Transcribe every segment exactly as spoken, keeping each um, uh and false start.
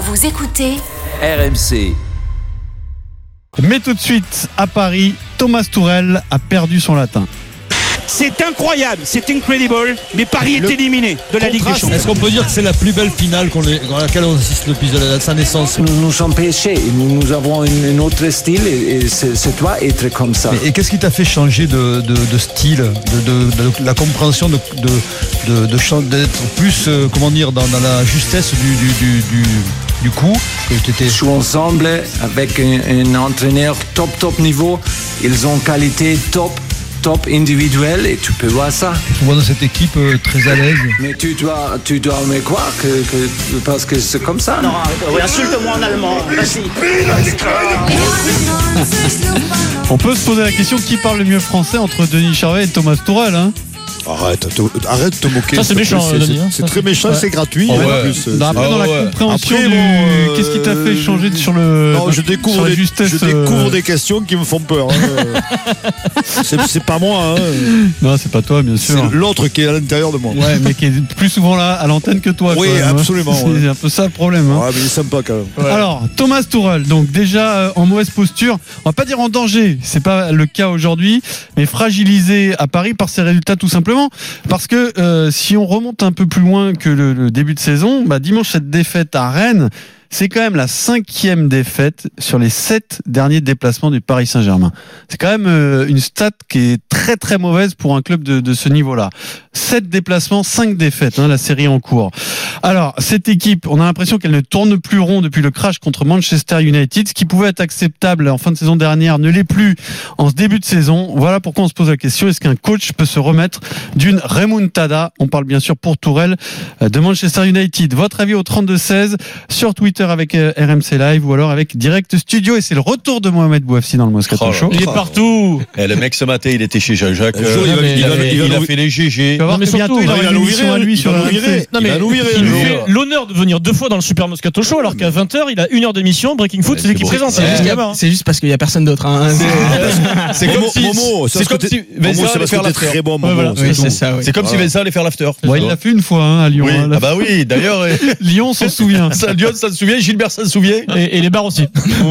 Vous écoutez R M C. Mais tout de suite, à Paris, Thomas Tuchel a perdu son latin. C'est incroyable, c'est incredible, mais Paris le est éliminé de la Ligue des Champions. Est-ce qu'on peut dire que c'est la plus belle finale qu'on est, à laquelle on assiste depuis sa naissance? Nous nous sommes pêchés, nous, nous avons un autre style et, et c'est, c'est toi être comme ça. Et, et qu'est-ce qui t'a fait changer de, de, de style, de, de, de, de la compréhension de, de, de, de d'être plus, euh, comment dire, dans, dans la justesse du, du, du, du, du coup que t'étais... Je suis ensemble avec un, un entraîneur top top niveau, ils ont qualité top. Top individuel et tu peux voir ça. Tu vois dans cette équipe euh, très à l'aise. Mais tu dois, tu dois me croire que, que parce que c'est comme ça. Non, oui, insulte-moi en allemand. Vas-y. On peut se poser la question qui parle le mieux français entre Denis Charvet et Thomas Tuchel, hein. Arrête, arrête de te moquer. Ça, c'est méchant, c'est, Denis, hein. c'est, c'est très méchant, ouais. C'est gratuit. Oh, ouais. En plus, c'est, après, c'est... dans la ouais. compréhension Après, du... bon, euh... qu'est-ce qui t'a fait changer sur le... Non, je découvre, sur des, justesse, je découvre euh... des questions qui me font peur. Hein. c'est, c'est pas moi. Hein. Non, c'est pas toi, bien sûr. C'est l'autre qui est à l'intérieur de moi. Ouais, mais qui est plus souvent là à l'antenne que toi. Oui, même, absolument. Hein. C'est ouais. un peu ça le problème. Hein. Ouais, mais il est sympa quand même. Ouais. Alors, Thomas Tuchel, donc déjà euh, en mauvaise posture, on va pas dire en danger, c'est pas le cas aujourd'hui, mais fragilisé à Paris par ses résultats tout simplement. Parce que euh, si on remonte un peu plus loin que le, le début de saison, bah, dimanche cette défaite à Rennes, c'est quand même la cinquième défaite sur les sept derniers déplacements du Paris Saint-Germain. C'est quand même euh, une stat qui est très très mauvaise pour un club de, de ce niveau-là. Sept déplacements, cinq défaites, hein, la série en cours. Alors, cette équipe, on a l'impression qu'elle ne tourne plus rond depuis le crash contre Manchester United. Ce qui pouvait être acceptable en fin de saison dernière ne l'est plus en ce début de saison. Voilà pourquoi on se pose la question, est-ce qu'un coach peut se remettre d'une remontada? On parle bien sûr pour Tourelle de Manchester United. Votre avis au trente-deux seize sur Twitter avec R M C Live ou alors avec Direct Studio, et c'est le retour de Mohamed Bouafsi dans le Moscato oh Show. Il est partout. Et le mec ce matin il était chez Jean-Jacques, jour, euh, il, va, il, il, va, avait, il, va, il il a fait les G G. Non, mais bientôt il aura une émission à lui sur R M C. Non mais il nous fait l'honneur de venir deux fois dans le Super Moscato Show alors qu'à vingt heures il a une heure d'émission. Breaking Foot, c'est lui qui présente. C'est juste parce qu'il y a personne d'autre. C'est comme si c'est comme si Vincent allait faire l'after. Très bon Momo. C'est comme si Vincent allait faire l'after. Il l'a fait une fois à Lyon. Ah bah oui, d'ailleurs Lyon s'en souvient. Lyon s'en souvient, Gilbert s'en souvient. Et, et les bars aussi.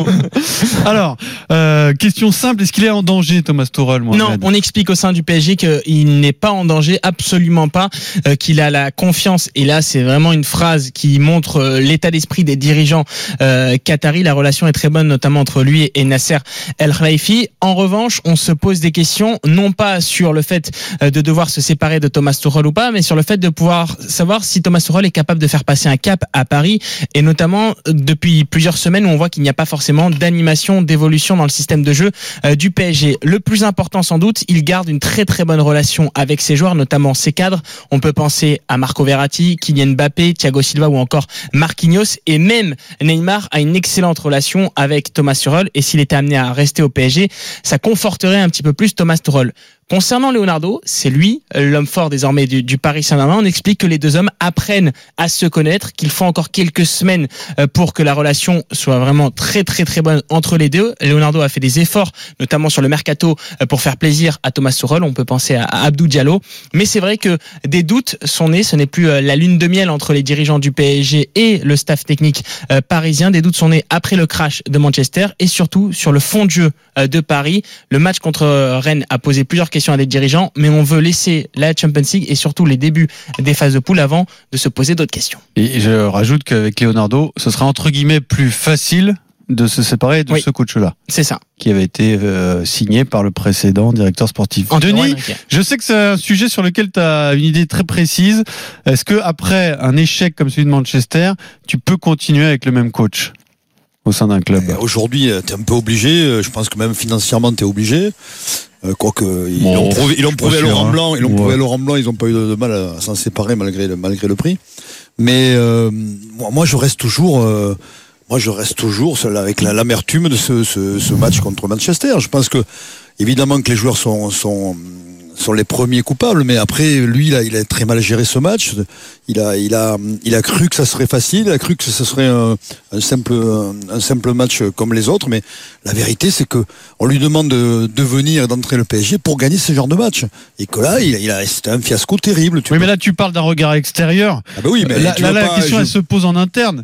Alors, euh, question simple, est-ce qu'il est en danger, Thomas Tuchel? Non, on explique au sein du P S G qu'il n'est pas en danger, absolument pas, euh, qu'il a la confiance, et là c'est vraiment une phrase qui montre euh, l'état d'esprit des dirigeants euh, qataris. La relation est très bonne, notamment entre lui et Nasser El Khelaifi. En revanche, on se pose des questions, non pas sur le fait euh, de devoir se séparer de Thomas Tuchel ou pas, mais sur le fait de pouvoir savoir si Thomas Tuchel est capable de faire passer un cap à Paris, et notamment euh, depuis plusieurs semaines où on voit qu'il n'y a pas forcément d'animation, d'évolution dans le système de jeu euh, du P S G. Le plus important sans doute, il garde une très très bonne relation avec ses joueurs, notamment ses cadres. On peut penser à Marco Verratti, Kylian Mbappé, Thiago Silva ou encore Marquinhos, et même Neymar a une excellente relation avec Thomas Tuchel, et s'il était amené à rester au P S G, ça conforterait un petit peu plus Thomas Tuchel. Concernant Leonardo, c'est lui, l'homme fort désormais du, du Paris Saint-Germain. On explique que les deux hommes apprennent à se connaître, qu'il faut encore quelques semaines pour que la relation soit vraiment très très très bonne entre les deux. Leonardo a fait des efforts, notamment sur le mercato, pour faire plaisir à Thomas Tuchel. On peut penser à Abdou Diallo. Mais c'est vrai que des doutes sont nés. Ce n'est plus la lune de miel entre les dirigeants du P S G et le staff technique parisien. Des doutes sont nés après le crash de Manchester et surtout sur le fond de jeu de Paris. Le match contre Rennes a posé plusieurs questions à des dirigeants, mais on veut laisser la Champions League et surtout les débuts des phases de poule avant de se poser d'autres questions. Et je rajoute qu'avec Leonardo, ce sera entre guillemets plus facile de se séparer de oui, ce coach-là. C'est ça. Qui avait été euh, signé par le précédent directeur sportif. En Denis, okay. je sais que c'est un sujet sur lequel tu as une idée très précise. Est-ce que après un échec comme celui de Manchester, tu peux continuer avec le même coach au sein d'un club? euh, Aujourd'hui, tu es un peu obligé. Je pense que même financièrement, tu es obligé. Euh, Quoique, ils bon, l'ont prouvé, ils l'ont prouvé à Laurent hein. Blanc, ils l'ont ouais. prouvé à Laurent Blanc, ils n'ont pas eu de, de mal à, à s'en séparer malgré le, malgré le prix. Mais euh, moi, moi, je reste toujours, euh, moi, je reste toujours seul avec la, l'amertume de ce, ce, ce match contre Manchester. Je pense que, évidemment, que les joueurs sont, sont, sont les premiers coupables, mais après, lui, il a, il a très mal géré ce match. Il a, il a, il a cru que ça serait facile, il a cru que ce serait un, un simple, un, un simple match comme les autres, mais la vérité, c'est que on lui demande de, de venir et d'entrer le P S G pour gagner ce genre de match. Et que là, il a, il a, c'était un fiasco terrible. Tu oui, vois. mais là, tu parles d'un regard extérieur. Ah bah oui, mais là, tu là, veux la pas, question, je... elle se pose en interne.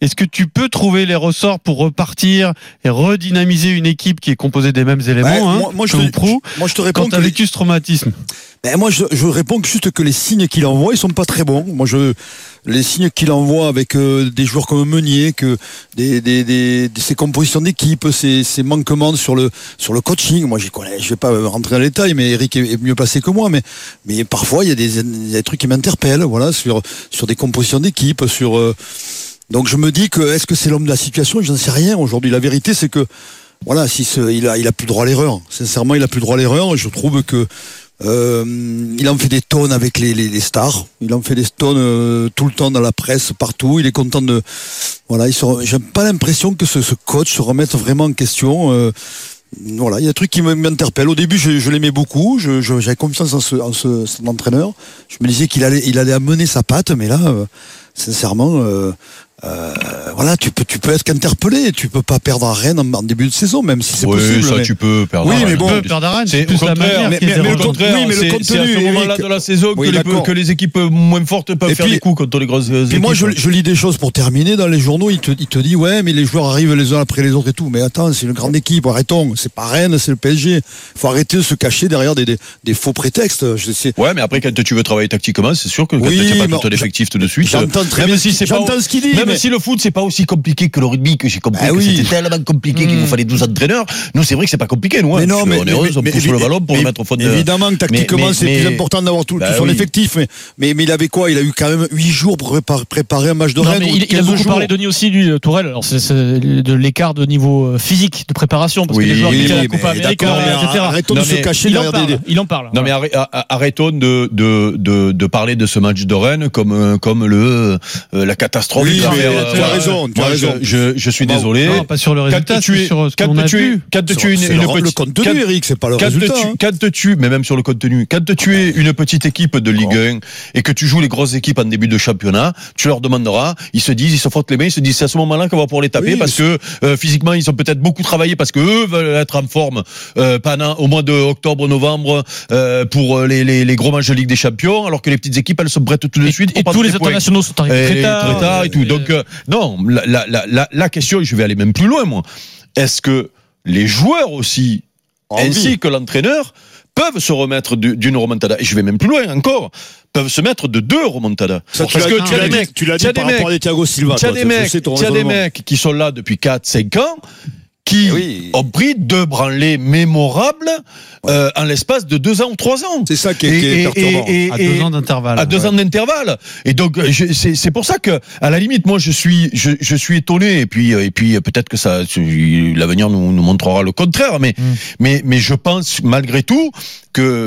est-ce que tu peux trouver les ressorts pour repartir et redynamiser une équipe qui est composée des mêmes éléments, ouais, hein, moi, moi, je comme te, Prou, moi, je te réponds quand tu as que vécu ce traumatisme? Ben moi, je, je réponds que juste que les signes qu'il envoie, ils sont pas très bons. Moi, je les signes qu'il envoie avec euh, des joueurs comme Meunier, que des, des, des, des ses compositions d'équipe, ses, ses manquements sur le sur le coaching. Moi, j'y connais. Je vais pas rentrer dans les détails, mais Eric est, est mieux placé que moi. Mais mais parfois, il y a des, il y a des trucs qui m'interpellent. Voilà, sur sur des compositions d'équipe, sur. Euh, donc, je me dis que est-ce que c'est l'homme de la situation? Je n'en sais rien aujourd'hui. La vérité, c'est que voilà, si ce, il a il a plus droit à l'erreur. Sincèrement, il a plus droit à l'erreur. Je trouve que Euh, il en fait des tonnes avec les, les, les stars. Il en fait des tonnes euh, tout le temps dans la presse, partout. Il est content de. Voilà, il se... j'ai pas l'impression que ce, ce coach se remette vraiment en question. Euh, voilà, il y a des trucs qui m'interpellent. Au début, je, je l'aimais beaucoup. Je, je, j'avais confiance en, ce, en ce, cet entraîneur. Je me disais qu'il allait, il allait amener sa patte, mais là, euh, sincèrement. Euh, Euh, voilà, tu peux, tu peux être qu'interpellé. Tu peux pas perdre à Rennes en, en début de saison, même si c'est oui, possible. Ça, mais... tu peux perdre. Oui, à mais bon, tu peux perdre à Rennes. C'est, C'est plus au la contraire, manière mais, qui est mais, mais le dérangeante. contraire, Oui, mais le c'est, contenu, c'est à ce moment-là Eric. de la saison Oui, que, les, d'accord. que les équipes moins fortes peuvent Et faire puis- des coups contre les grosses équipes. Et moi, je, je lis des choses pour terminer dans les journaux. Il te, il te dit, ouais, mais les joueurs arrivent les uns après les autres et tout. Mais attends, c'est une grande équipe. Arrêtons. C'est pas Rennes, c'est le P S G. Faut arrêter de se cacher derrière des, des, des faux prétextes. Je sais. Ouais, mais après, quand tu veux travailler tactiquement, c'est sûr que quand Oui, tu n'as pas mais tout l'effectif tout de suite. J'entends très même bien. si c'est pas, J'entends ce qu'il dit. même mais- si le foot, c'est pas aussi compliqué que le rugby, que j'ai compris Ah que oui. c'était tellement compliqué qu'il vous fallait douze entraîneurs. Nous, c'est vrai que c'est pas compliqué, nous. hein. Mais non, on mais, est heureux, on mais- pousse mais- le ballon pour mais- le mettre au fond de. Évidemment que tactiquement, mais- c'est mais- plus important d'avoir tout, Bah tout son oui. effectif. Mais, mais, mais il avait quoi? Il a eu quand même huit jours pour préparer, préparer un match de Non, Rennes. mais ou il, il a quinze beaucoup jours. parlé, Denis aussi, lui, Tourelle. Alors, c'est, c'est de l'écart de niveau euh, physique, de préparation, parce Oui, que les joueurs oui, qui étaient à la mais Coupe América, d'accord, mais et cetera. arrêtons Non, de se mais cacher Il en derrière parle. des. Il en parle. Non mais arrê- a- arrêtons de, de, de, de parler de ce match de Rennes comme, euh, comme le, euh, la catastrophe. Oui, de mais faire, tu as voilà. raison, tu as Moi, raison. Je, je, je suis Bon, désolé. Non, pas sur le résultat, Quand tu c'est es, sur ce quand qu'on a tu es, vu. quand tu es une, C'est une le, petite, le contenu, quand- Eric, c'est pas le quand résultat. tu, hein. quand tu, mais même sur le contenu, quand tu es une petite équipe de Ligue un et que tu joues les grosses équipes en début de championnat, tu leur demanderas, ils se disent, ils se frottent les mains, ils se disent, c'est à ce moment-là qu'on va pouvoir les taper Oui, parce que euh, physiquement ils ont peut-être beaucoup travaillé parce que eux veulent être en forme euh, pendant au mois de octobre, novembre euh, pour les, les, les gros matchs de Ligue des Champions, alors que les petites équipes elles se brettent tout de suite. Et pour tous prendre les des points. internationaux sont arrivés Et très tard. très tard et tout. Donc euh, non, la, la, la, la, la question, et je vais aller même plus loin moi. Est-ce que les joueurs aussi, Envie. ainsi que l'entraîneur, peuvent se remettre du- d'une remontada, et je vais même plus loin encore, peuvent se mettre de deux remontadas. Ça, tu Parce l'as- que tu as l'as des dit- mecs, tu l'as tu dit as par des rapport mecs, à Thiago Silva. tu as toi, des je mecs, sais ton tu as des raisonnement. mecs qui sont là depuis quatre cinq ans, qui Oui. ont pris deux branlées mémorables euh, en l'espace de deux ans ou trois ans. C'est ça qui est, qui est perturbant. À deux ans d'intervalle. À deux Ouais. ans d'intervalle. Et donc je- c'est c'est pour ça que à la limite moi je suis je, je suis étonné et puis et puis peut-être que ça l'avenir nous, nous montrera le contraire mais Mm. mais mais je pense malgré tout que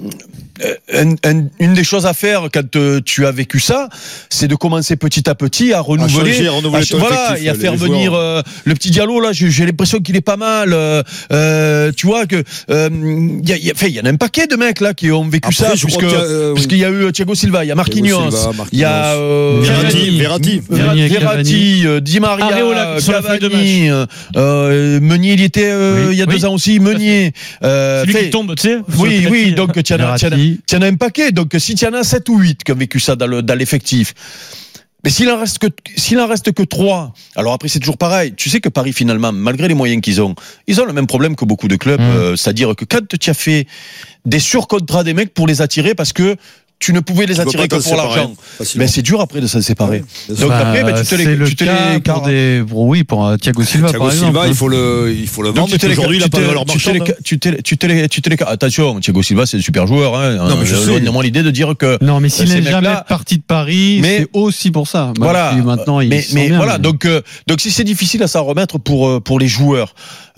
euh, un- un- une des choses à faire quand euh, tu as vécu ça, c'est de commencer petit à petit à renouveler, changer, à renouveler ton voilà, effectif, et à les faire joueurs. venir euh, le petit Diallo là. J'ai, j'ai l'impression qu'il est pas mal. Euh, euh, tu vois que euh, il y a, il y a, enfin, il y en a un paquet de mecs là qui ont vécu Après, ça, je crois puisque qu'il y a, euh, puisqu'il y a eu Thiago Silva, il y a Marquinhos, Silva, il y a euh, Verratti, Verratti. Verratti, Verratti, euh, Di Maria, Areola, sur la feuille de Cavani, euh, euh, Meunier, il y était euh, Oui, il y a oui. deux ans aussi. Meunier. Euh, Celui fait- qui tombe, tu sais. oui, sur le oui, penalty. donc tu en as, tu en as- Verratti. tu en as un paquet. Donc si tu en as sept ou huit qui ont vécu ça dans, le, dans l'effectif, mais s'il en reste que s'il en reste que trois, alors après c'est toujours pareil. Tu sais que Paris finalement, malgré les moyens qu'ils ont, ils ont le même problème que beaucoup de clubs, Mmh. euh, c'est-à-dire que quand tu as fait des surcontrats des mecs pour les attirer parce que tu ne pouvais les Tu peux attirer pas que t'en pour séparer l'argent. facilement. Mais c'est dur après de s'en séparer. Bien sûr. Donc Bah, après, bah, tu te les, c'est le tu te cas les pour des, pour- oui, pour euh, Thiago Silva, Thiago par exemple. Silva, hein. il faut le, il faut le Donc vendre. tu te les Aujourd'hui, il a tu pas de te- valeur tu te les marchande. tu te les tu te les tu te les attention, Thiago Silva c'est un super joueur hein. Non, mais je Euh, sais. loin de moi l'idée de dire que Non, mais s'il Ces n'est jamais mecs-là- parti de Paris, Mais- c'est aussi pour ça. Bah, voilà. puis Maintenant, il mais se sent mais bien, voilà, mais- donc euh, donc si c'est difficile à s'en remettre pour euh, pour les joueurs,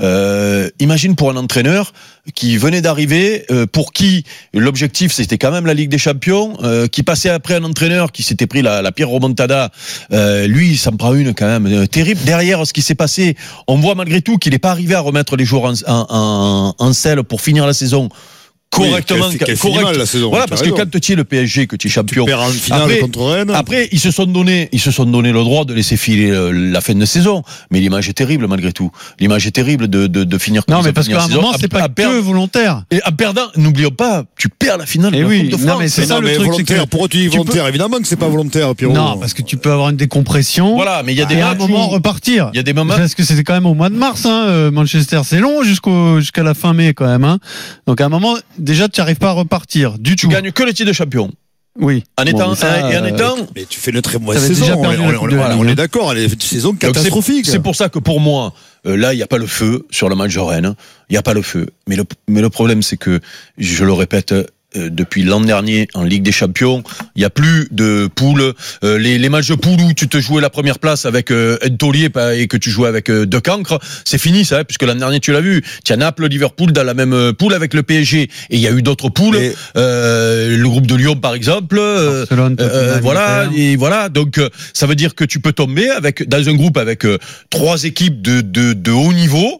euh, imagine pour un entraîneur qui venait d'arriver, euh, pour qui l'objectif c'était quand même la Ligue des Champions, euh, qui passait après un entraîneur qui s'était pris la, la pire remontada, euh, lui il s'en prend une quand même euh, terrible. Derrière ce qui s'est passé, on voit malgré tout qu'il n'est pas arrivé à remettre les joueurs en, en, en, en selle pour finir la saison correctement, oui, qu'elle, qu'elle correct. mal, la saison, voilà, parce raison. que quand tu es le P S G, que tu es champion, tu perds en finale après, contre Rennes. après, ils se sont donné, ils se sont donné le droit de laisser filer la fin de saison. Mais l'image est terrible, malgré tout. L'image est terrible de, de, de finir comme Non, ça, mais parce finir qu'à un la saison, moment, à- c'est pas à que perdre. volontaire. Et en perdant, n'oublions pas, tu perds la finale Et de la oui, Coupe de non, France. mais c'est Mais ça non, le mais truc, c'est volontaire. que Pourquoi tu dis tu volontaire? Évidemment que c'est pas volontaire, Pierrot. Non, parce que tu peux avoir une décompression. Voilà, mais il y a des Et à un matchs moment où- repartir. il y a des moments- Parce que c'était quand même au mois de mars, hein, euh, Manchester, c'est long jusqu'au jusqu'à la fin mai quand même. Hein. Donc à un moment, déjà, tu n'arrives pas à repartir du Tu tout. gagnes que le titre de champion. Oui. En étant, Bon, mais ça, et en euh, étant, Mais tu fais une très mauvaise T'avais saison. déjà On, perdu la on- Coupe on- de la on Ligue, est d'accord, elle est une saison donc c'est- catastrophique. C'est pour ça que pour moi, euh, là, il n'y a pas le feu sur le match de Rennes. Il n'y a pas le feu. Mais le, mais le problème, c'est que, je le répète, euh, depuis l'an dernier en Ligue des Champions, il n'y a plus de poules. Euh, les, les matchs de poules où tu te jouais la première place avec euh, un taulier et que tu jouais avec euh, deux cancres, c'est fini ça, hein, puisque l'an dernier tu l'as vu. Tu as Naples, Liverpool dans la même euh, poule avec le P S G, et il y a eu d'autres poules. Et- Euh, le groupe de Lyon par exemple. euh, Barcelone, euh, Tottenham, voilà Inter. et voilà. Donc euh, ça veut dire que tu peux tomber avec dans un groupe avec euh, trois équipes de de, de haut niveau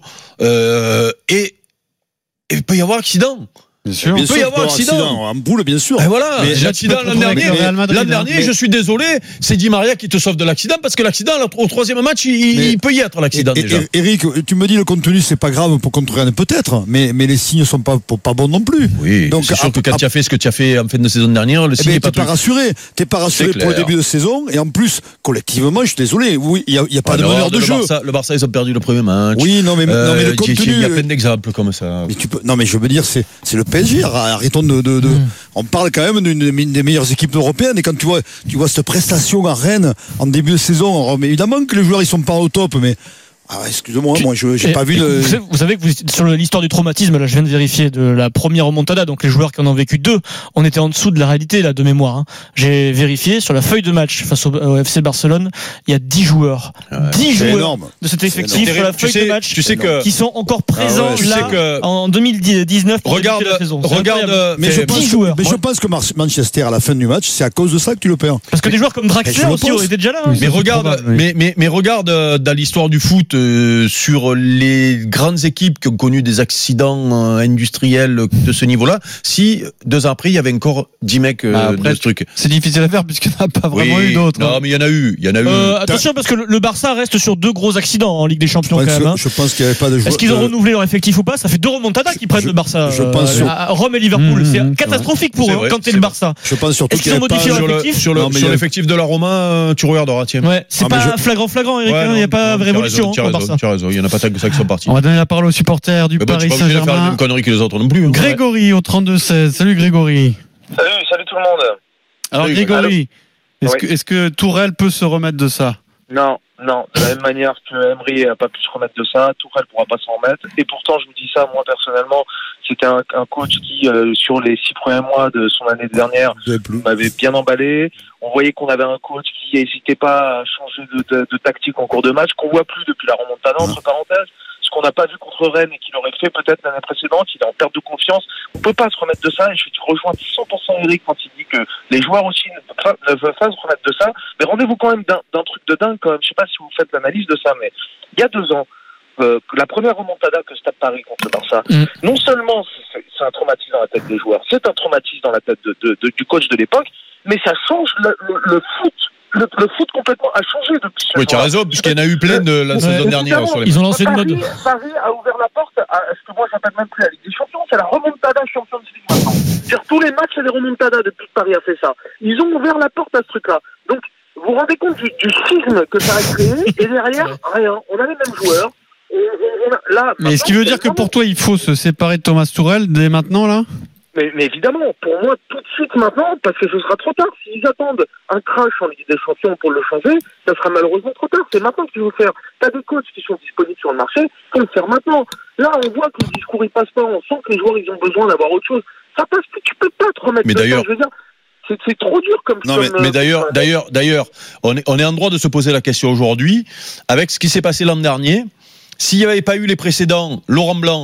euh, et et il peut y avoir accident. Bien sûr. Bien peut y sûr, avoir accident. En boule, bien sûr. Et voilà, Mais mais là, l'accident tu peux te l'an retrouver dernier, avec le Real Madrid, l'an hein. dernier Mais- je suis désolé, c'est Di Maria qui te sauve de l'accident parce que l'accident, au troisième match, il, Mais- il peut y être l'accident Et- déjà. et- Eric, tu me dis le contenu c'est pas grave pour contre Rennes peut-être, mais mais les signes sont pas pas bons non plus. Oui, Donc, c'est sûr que ap- quand tu as fait ce que tu as fait en fin de saison dernière, le Eh signe ben, n'est pas t'es pas tout. rassuré, t'es pas rassuré C'est pour le clair. début de saison et en plus collectivement, je suis désolé, oui, il y a, il y a pas Ah, de non, meneur de le jeu. Barça, le Barça, ils ont perdu le premier match. Oui, non mais non mais le Euh, il y a- contenu. il y a plein d'exemples comme ça. Mais tu peux, non mais je veux dire c'est c'est le P S G. Arrêtons de, de, de on parle quand même d'une d'une des meilleures équipes européennes et quand tu vois tu vois cette prestation à Rennes en début de saison, alors, mais évidemment que les joueurs ils sont pas au top, mais ah, excuse-moi, moi je j'ai Et- pas vu et de. Vous savez, vous savez que vous, sur l'histoire du traumatisme, là, je viens de vérifier de la première remontada, donc les joueurs qui en ont vécu deux, on était en dessous de la réalité là de mémoire. Hein. J'ai vérifié sur la feuille de match face au, au F C Barcelone, il y a dix joueurs, dix C'est joueurs énorme. de cet C'est effectif énorme. sur la Tu feuille sais, de match tu sais que qui sont encore présents Ah ouais, tu là sais que- en deux mille dix-neuf pour Regarde, débuter la saison. C'est regarde, incroyable. Mais mais je pense, dix que, joueurs. mais je pense que Mar- Manchester à la fin du match, c'est à cause de ça que tu le perds. Parce que des joueurs comme Mais Draxler je le aussi pense. étaient déjà là. hein. Oui, Mais c'est regarde, probable, oui. mais, mais, mais regarde euh, dans l'histoire du foot euh, sur les grandes équipes qui ont connu des accidents euh, industriels de ce niveau-là. Si deux ans après il y avait encore dix mecs euh, Bah, après, de ce truc. C'est difficile à faire puisqu'il n'y en a pas vraiment Oui, eu d'autres. Non, mais il y en a eu, il y en a eu. Euh, attention parce que le, le Barça reste sur deux gros accidents en Ligue des Champions Je quand pense, même. hein. je pense qu'il n'y avait pas de joueurs. Est-ce qu'ils ont de- renouvelé leur effectif ou pas? Ça fait deux remontadas qui prennent je- le Barça. je euh, pense sur- à Rome et Liverpool. Mmh, c'est mmh, catastrophique pour c'est eux vrai, quand t'es c'est le vrai. Barça. Je pense surtout Est-ce qu'il qu'ils n'y ont avait pas. modifié leur sur le, effectif sur le- Non, mais sur il y a- l'effectif de la Roma, euh, tu regarderas, tiens. Ouais, c'est Ah, mais pas je- flagrant flagrant, Eric. Ouais, hein, Il non, n'y a pas non, de tu as révolution raison, tu as au raison, Barça. tu as raison, il y en a pas tant que ça qui sont partis. On va donner la parole aux supporters du Mais bon, tu Paris es pas obligé de faire la Saint-Germain. même connerie que les autres non plus. hein. Grégory au trente-deux seize. Salut Grégory. Salut, salut tout le monde. Alors Salut, Grégory, est-ce Oui. que, est-ce que Tourelle peut se remettre de ça? Non, non, de la même manière que Emery n'a pas pu se remettre de ça, Tourelle ne pourra pas s'en remettre. Et pourtant, je vous dis ça, moi personnellement, c'était un, un coach qui, euh, sur les six premiers mois de son année dernière, Vous avez plus. m'avait bien emballé. On voyait qu'on avait un coach qui n'hésitait pas à changer de, de, de tactique en cours de match, qu'on voit plus depuis la remontada, entre parenthèses. Ce qu'on n'a pas vu contre Rennes et qu'il aurait fait peut-être l'année précédente, il est en perte de confiance. On ne peut pas se remettre de ça et je rejoins cent pour cent Eric quand il dit que les joueurs aussi ne peuvent pas, ne peuvent pas se remettre de ça. Mais rendez-vous quand même d'un, d'un truc de dingue quand même. Je ne sais pas si vous faites l'analyse de ça, mais il y a deux ans, euh, que la première remontada que Stade Paris contre le Barça, Mm. non seulement c'est, c'est un traumatisme dans la tête des joueurs, c'est un traumatisme dans la tête de, de, de, du coach de l'époque, mais ça change le, le, le foot. Le, le foot complètement a changé depuis ce Oui, tu as jour-là. raison, puisqu'il y en a eu plein de la Ouais. saison dernière Évidemment, sur les Ils ont lancé une Paris, mode. Paris a ouvert la porte à ce que moi j'appelle même plus la Ligue des Champions, c'est la remontada Champions League maintenant. C'est-à-dire tous les matchs c'est des remontadas depuis que Paris a fait ça. Ils ont ouvert la porte à ce truc-là. Donc vous vous rendez compte du, du schisme que ça a créé et derrière rien. On a les mêmes joueurs. Et, et- et là, Mais est-ce qu'il veut dire que pour toi il faut se séparer de Thomas Tourelle dès maintenant là? Mais, mais évidemment, pour moi, tout de suite maintenant, parce que ce sera trop tard. S'ils attendent un crash en Ligue des Champions pour le changer, ça sera malheureusement trop tard. C'est maintenant qu'il faut faire. T'as des coachs qui sont disponibles sur le marché, faut le faire maintenant. Là, on voit que le discours il passe pas. On sent que les joueurs ils ont besoin d'avoir autre chose. Ça passe plus. Tu peux pas te remettre. Mais de ça, d'ailleurs- je veux dire, c'est, c'est trop dur comme. Non, comme, mais, mais euh, d'ailleurs, euh, d'ailleurs, d'ailleurs, on est, on est en droit de se poser la question aujourd'hui, avec ce qui s'est passé l'an dernier. S'il n'y avait pas eu les précédents, Laurent Blanc,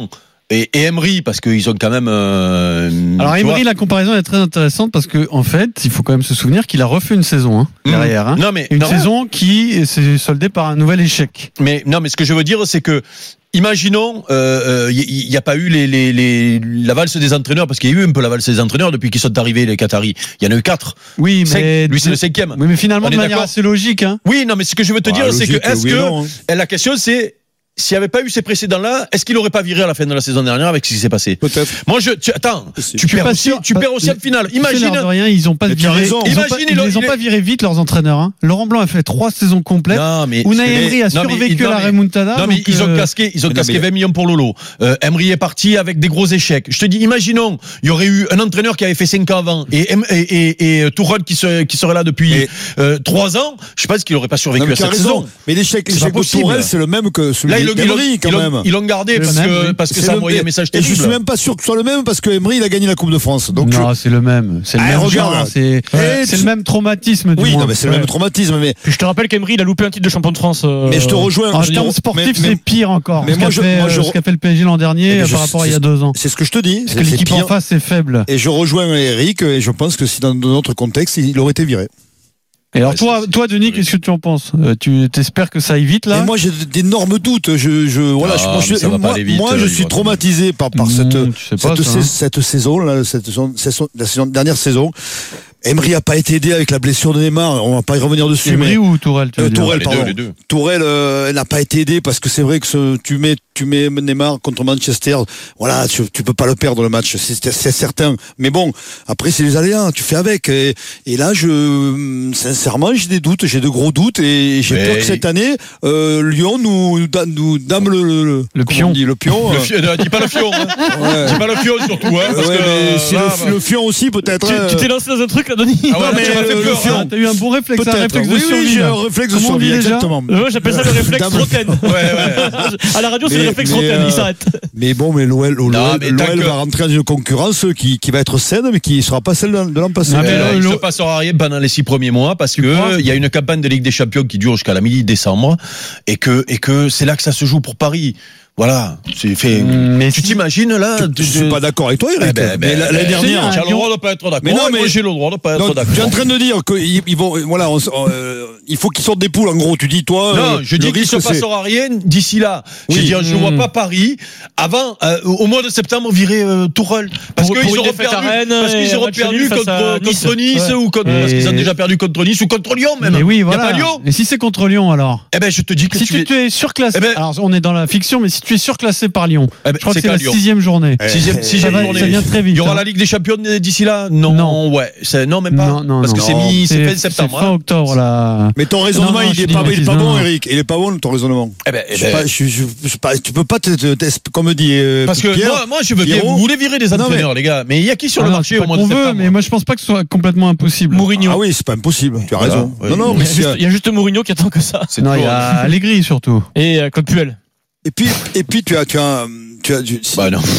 et, et Emery, parce qu'ils ont quand même. Euh, Alors tu Emery, vois, la comparaison est très intéressante parce que en fait, il faut quand même se souvenir qu'il a refait une saison hein, Mmh. derrière. Hein. Non mais Une non, saison qui s'est soldée par un nouvel échec. Mais non, mais ce que je veux dire, c'est que. Imaginons, il euh, n'y euh, a pas eu les, les, les, la valse des entraîneurs, parce qu'il y a eu un peu la valse des entraîneurs depuis qu'ils sont arrivés, les Qataris. Il y en a eu quatre. Oui, Cinq. mais Lui, c'est le cinquième. Oui, mais finalement, On de est manière d'accord assez logique. Hein. Oui, non, mais ce que je veux te Ah, dire, c'est logique, que est-ce oui et que non, hein. la question, c'est s'il n'y avait pas eu ces précédents-là, est-ce qu'il n'aurait pas viré à la fin de la saison dernière avec ce qui s'est passé? Peut-être. Moi, je, tu, attends, C'est- tu Je suis perds pas aussi, sûr. tu perds aussi en finale. Imagine. De rien, ils ont pas Mais tu as viré. raison. Ils, ont Imagine, pas, il ils a- les ont il pas est- virés vite leurs entraîneurs. Hein. Laurent Blanc a fait trois saisons complètes. Non, mais Unai mais- Emery a non, mais- survécu non, à la mais- remontada. Non, mais donc, ils ont euh, casqué, ils ont mais non, casqué mais- vingt millions pour Lolo. Euh, Emery est parti avec des gros échecs. Je te dis, imaginons, il y aurait eu un entraîneur qui avait fait cinq ans avant et et et, et Tourelle qui serait qui serait là depuis Mais- euh, trois ans. Je pense qu'il n'aurait pas survécu Non, mais à tu as cette raison. saison. Mais l'échec, C'est l'échec pas de possible. Tourelle, c'est le même que celui Là, ils l'ont- ils d'Emery, l'ont- quand ils l'ont- même. ils l'ont gardé C'est le parce même, que oui. parce que C'est ça a le- envoyé un et- message Et je terrible. suis même pas sûr que ce soit le même parce que Emery, il a gagné la Coupe de France. Donc, non, c'est le même. C'est le Ah, même regarde. genre, C'est Ouais. c'est le même traumatisme. Du oui, moins. non, mais c'est le Ouais. même traumatisme. Mais, Puis je te rappelle qu'Emery, il a loupé un titre de champion de France. euh, mais je te rejoins. En je te- termes mais- sportifs, mais- c'est pire encore. mais ce moi, qu'a je- fait, moi, je- euh, ce qu'a fait le P S G l'an dernier Mais euh, je- par rapport à il y a c'est- deux ans. C'est ce que je te dis. Parce que C'est- c'est l'équipe en pire. face est faible. Et je rejoins Eric et je pense que si dans notre contexte, il aurait été viré. Et alors Ouais, toi, c'est- toi, Denis, qu'est-ce que tu en penses? Euh, Tu t'espères que ça aille vite là? Et moi, j'ai d'énormes doutes. Je, je, voilà, Ah, je, moi, je, mais ça va pas moi, aller vite, moi, je il suis va- traumatisé par, par Mmh, cette, tu sais pas, cette, ça, sais- hein. cette saison, là, cette saison, saison- la saison, dernière saison. Emery a pas été aidé avec la blessure de Neymar. On va pas y revenir dessus. Emery mais- ou Tourelle, tu veux Euh, dire Tourelle, Les pardon. deux, les deux. Tourelle euh, n'a pas été aidé parce que c'est vrai que ce, tu mets tu mets Neymar contre Manchester, voilà, tu, tu peux pas le perdre le match, c'est, c'est certain. Mais bon, après c'est les aléas, tu fais avec. Et, et là, je sincèrement, j'ai des doutes, j'ai de gros doutes et j'ai Mais- peur que cette année, euh, Lyon nous, da- nous dame le le, Le comment pion. on dit, le pion. Le euh, fion, dis pas le fion. Hein. ouais. Dis pas le fion surtout. Hein, parce Ouais, que, mais c'est là, le, bah- le fion aussi peut-être. Tu hein. tu t'es lancé dans un truc là, Denis? Ah ouais, Non, mais tu m'as fait le- peur, le fion. hein. Ah, t'as eu un bon réflexe, un Peut-être. réflexe de oui, survie. oui, j'ai là. un réflexe de Comment on dit survie, déjà exactement. Euh, Moi, j'appelle ça le réflexe Dame- Roten. Ouais, ouais. À la radio, c'est Mais- le réflexe mais, Roten. euh, Il s'arrête. Mais bon, mais l'O L, l'O L, Non, mais tant l'O L que- va rentrer dans une concurrence qui, qui va être saine, mais qui ne sera pas celle de de l'an passé. Ah, mais Euh, le- il le- se passera rien pendant les six premiers mois parce Tu crois que il y a une campagne de Ligue des Champions qui dure jusqu'à la mi-décembre et que et que c'est là que ça se joue pour Paris. Voilà, c'est fait. Mais tu si- t'imagines là Je suis pas d'accord avec toi, Eric. Eh ben, mais ben, la- l'année ben, dernière. tu as le droit de pas être d'accord. Mais non, mais- moi j'ai le droit de pas être Donc, d'accord. tu es en train de dire qu'ils ils vont, voilà, on s- euh, il faut qu'ils sortent des poules. En gros, tu dis toi. Non, euh, je le dis qu'il se risque, c'est- passera rien d'ici là. Je veux Oui. dire, je ne vois pas Paris avant euh, au mois de septembre virer euh, Tourelle parce Pour- qu'ils pour une auront défaite perdu, à Rennes parce et qu'ils un auront match perdu nul face contre, à Nice. contre Nice Ouais. ou contre, Et- parce qu'ils ont déjà perdu contre Nice ou contre Lyon même. Mais oui, Il y voilà. a pas Lyon. Et si c'est contre Lyon alors? Eh ben, je te dis que Si tu tu, es. tu es surclassé, Eh ben- alors on est dans la fiction, mais si tu es surclassé par Lyon, Eh ben, je crois que c'est c'est qu'à la Lyon. sixième journée. Sixième, Ça, sixième va- journée. ça vient très vite. Il y aura hein. la Ligue des Champions d'ici là? Non, Non. ouais, c'est non même pas. Non, non, parce non. que c'est Non, mi, c'est fin c'est septembre. fin hein. octobre là. Mais ton raisonnement, Non, non, il je est dis pas, une il est bêtise, pas non, bon, non. Eric. Il est pas bon ton raisonnement. Eh ben, eh Je sais ben, pas, je, je, je sais pas, tu peux pas te, te- te- comme dit euh, parce que Pierre. moi, moi, je veux bien. Pierrot. Vous voulez virer des Non, mais- entraîneurs, les gars. Mais il y a qui sur Ah le non, marché c'est au pas mois de qu'on veut, septembre? mais moi je pense pas que ce soit complètement impossible. Mourinho. Ah oui, c'est pas impossible. Tu as Voilà, raison. ouais. Non, non, Il y mais a c'est- juste- il y a juste Mourinho qui attend que ça. C'est Non, il y toujours- a Allegri surtout. Et euh, Claude Puel. et puis, et puis tu as, tu as, tu as, tu- si, Bah non.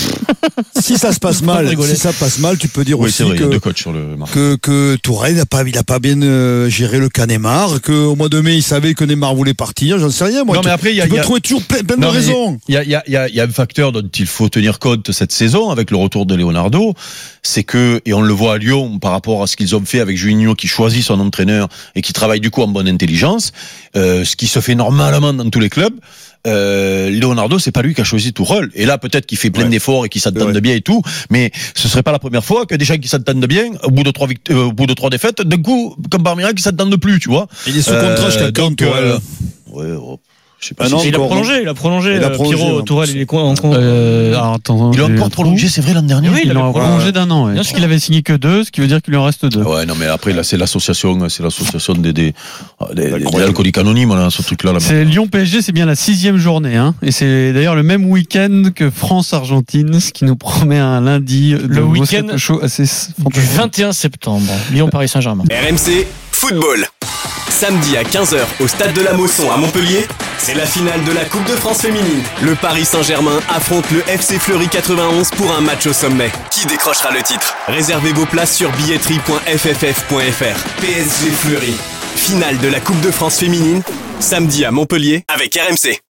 si ça se passe mal, rigoler. si ça passe mal, tu peux dire Oui, aussi c'est vrai. Il y a que deux coachs sur le marché. que, que Tourelle n'a pas, il a pas bien euh, géré le cas Neymar, qu'au mois de mai, il savait que Neymar voulait partir, j'en sais rien, moi. Non, tu, mais après, il y a- tu peux il y a- trouver toujours plein, plein de Non, mais raisons. Il y a, il y, a, il y, a, il y a un facteur dont il faut tenir compte cette saison avec le retour de Leonardo, c'est que, et on le voit à Lyon par rapport à ce qu'ils ont fait avec Juninho qui choisit son entraîneur et qui travaille du coup en bonne intelligence, euh, ce qui se fait normalement dans tous les clubs. Euh, Leonardo, c'est pas lui qui a choisi Tourelle. Et là, peut-être qu'il fait plein Ouais. d'efforts et qu'ils s'entendent Ouais. bien et tout, mais ce serait pas la première fois que des gens qui s'entendent bien, au bout de trois vict- euh, au bout de trois défaites, d'un coup, comme par miracle, ils s'entendent plus, tu vois. Il est sous Euh, contrat jusqu'à quand, donc, Tourelle euh, ouais, oh, je sais pas Ah si non, Et il a encore, prolongé, il a prolongé. Il a euh, prolongé, Pierrot, en Tourelle, plus. il est con- en con- Euh, alors, attends, il a j'ai un encore trou. prolongé, c'est vrai, l'an dernier. Oui, Il il a avait prolongé d'un an, ouais. Bien Parce sûr. qu'il avait signé que deux, ce qui veut dire qu'il lui en reste deux. Ouais, non, mais après, là, c'est l'association, c'est l'association des, des, des, des Incroyable. alcooliques anonymes, là, ce truc-là, là. C'est Lyon-P S G, c'est bien la sixième journée, hein. Et c'est d'ailleurs le même week-end que France-Argentine, ce qui nous promet un lundi de Le week-end Moscato Show assez Du fantastique. vingt et un septembre, Lyon-Paris-Saint-Germain. R M C Football. Samedi à quinze heures au Stade de la Mosson à Montpellier, c'est la finale de la Coupe de France féminine. Le Paris Saint-Germain affronte le F C Fleury quatre-vingt-onze pour un match au sommet. Qui décrochera le titre? Réservez vos places sur billetterie point f f f point f r. P S G Fleury. Finale de la Coupe de France féminine, samedi à Montpellier avec R M C.